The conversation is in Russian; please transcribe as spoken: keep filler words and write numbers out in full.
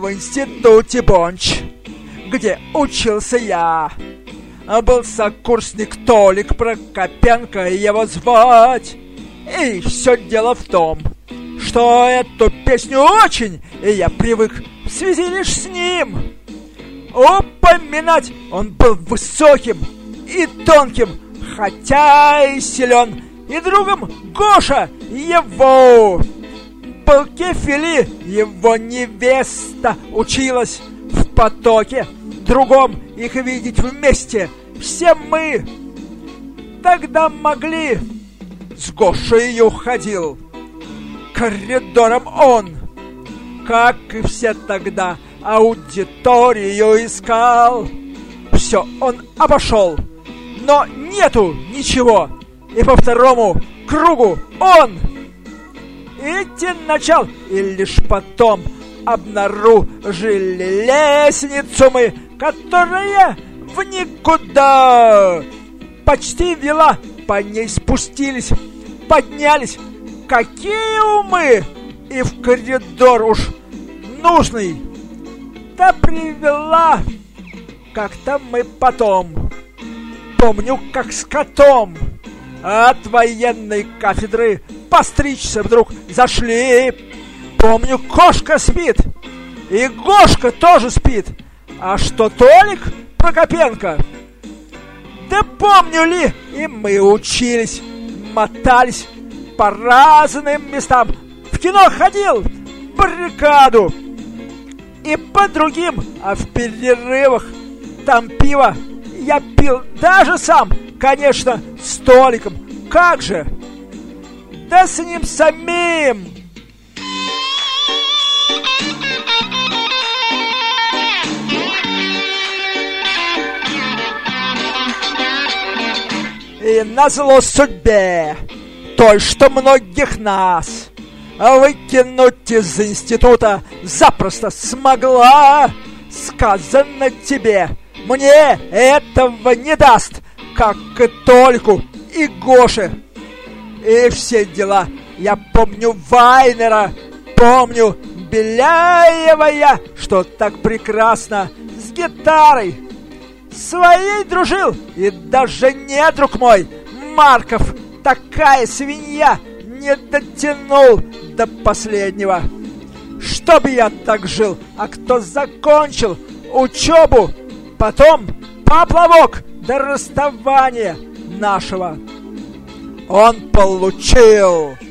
в институте Бонч, где учился я. Был сокурсник Толик Прокопенко, его звать. И все дело в том, что эту песню очень, и я привык в связи лишь с ним. Упоминать он был высоким и тонким, хотя и силен, и другом Гоша его. Был Кефили, его невеста, училась в потоке, другом их видеть вместе. Все мы тогда могли. С Гошей ходил коридором он, как и все тогда, аудиторию искал. Все он обошел, но нету ничего. И по второму кругу он идти начал, и лишь потом обнаружили лестницу мы, которая в никуда почти вела. По ней спустились, поднялись. Какие умы! И в коридор уж нужный. Да привела как-то мы потом. Помню, как с котом от военной кафедры постричься вдруг зашли. Помню, кошка спит, и Гошка тоже спит. А что Толик Прокопенко? Да помню ли, и мы учились, мотались по разным местам. В кино ходил, в баррикаду, и по другим, а в перерывах там пиво я пил даже сам, конечно, с Толиком. Как же? Да с ним самим. И назло судьбе, той, что многих нас выкинуть из института запросто смогла, сказано тебе, мне этого не даст, как и Толику и Гоше. И все дела. Я помню Вайнера, помню Беляева я, что так прекрасно с гитарой своей дружил. И даже недруг мой Марков, такая свинья, не дотянул до последнего. Чтоб я так жил, а кто закончил учебу, потом поплавок до расставания нашего он получил.